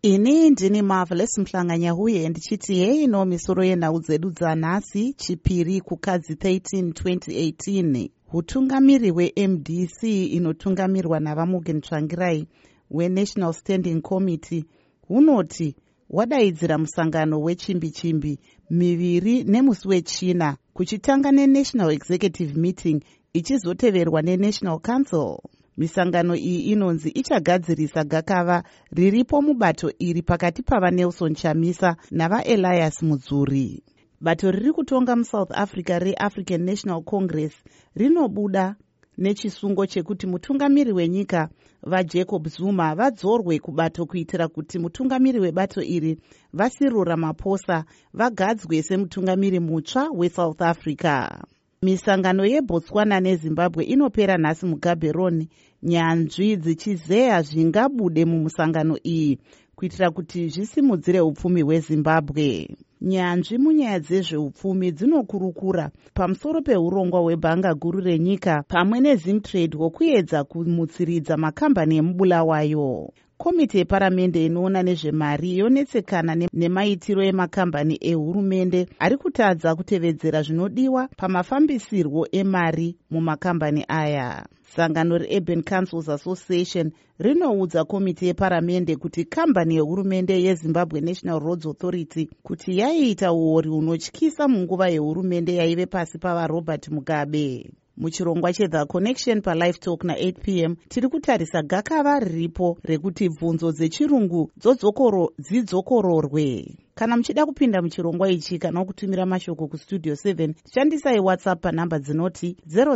Ini ndini Marvelous Mhlanganyahuye ndichiti hei ino misoro yenhau dzedu dzanhasi chipiri kukadzi 13 2018. Hutungamiri hweMDC inotungamirwa navaMorgan Tsvangirai weNational Standing Committee hunoti wadaidzira musangano wechimbi-chimbi miviri nemusi wechina kuchitanga neNational Executive Meeting ichizoteverwa neNational Council. Misangano iyi inonzi ichagadzirisa gakava riripo mubato iri pakati pavaNelson Chamisa navaElias Mudzuri. Bato riri kutonga muSouth Africa reAfrican National Congress rinobuda nechisungo chekuti mutungamiri wenyika vaJacob Zuma vadzorwe kubato kuitira kuti mutungamiri webato iri vaCyril Ramaphosa vagadzwe semutungamiri mutsva weSouth Africa. Misangano yeBotswana neZimbabwe inopera nhasi muGaborone, nyanzvi dzichizeya zvingabude mumusangano iyi kuitira kuti zvisimudzire upfumi hweZimbabwe. Nyanzvi munyaya dzezveupfumi dzinokurukura pamusoro peurongwa hwebhanga guru renyika pamwe neZimtrade hwokuedza kumutsiridza makambani emubulawayo. Komiti yeparamende inoona nezvemari yonetsekana nemaitiro emakambani ehurumende ari kutadza kutevedzera zvinodiwa pamafambisirwo emari mumakambani aya. Sangano reUrban Councils Association rinoudza komiti yeparamende kuti kambani yehurumende yeZimbabwe National Roads Authority kuti yaiita uori hunotyisa munguva yehurumende yaive pasi pavaRobert Mugabe. Muchirongwa cheThe Connection paLive Talk na8 p.m. tiri kutarisa gakava riripo rekuti bvunzo dzechirungu dzidzokororwe. Kana muchida kupinda muchirongwa ichi kana kutumira mashoko kustudio 7 shandisai WhatsApp panhamba dzinoti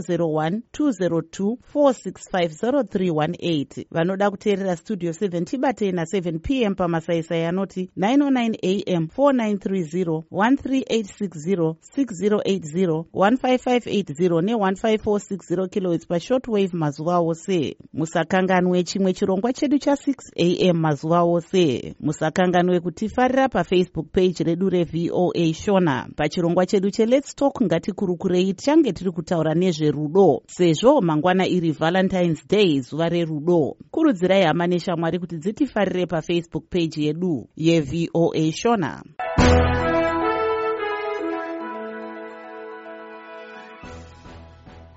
001-202-465-0318. Vanoda kuteerera studio 7 tibatei na7 p.m. pamasaisai anoti 909 am 4930 13860 6080 15580 ne15460 kHz pashortwave mazuva ose. Musakanganwe chimwe chirongwa chedu cha6 am mazuva ose. Musakanganwe kutifarira paFacebook page redu reVOA Shona. Pachirongwa chedu cheLet's Talk ngatikurukurei tichange tiri kutaura nezverudo sezvo mangwana iri Valentine's Day, zuva rerudo. Kurudzirai hama neshamwari kuti dzitifarire paFacebook page yedu yeVOA Shona.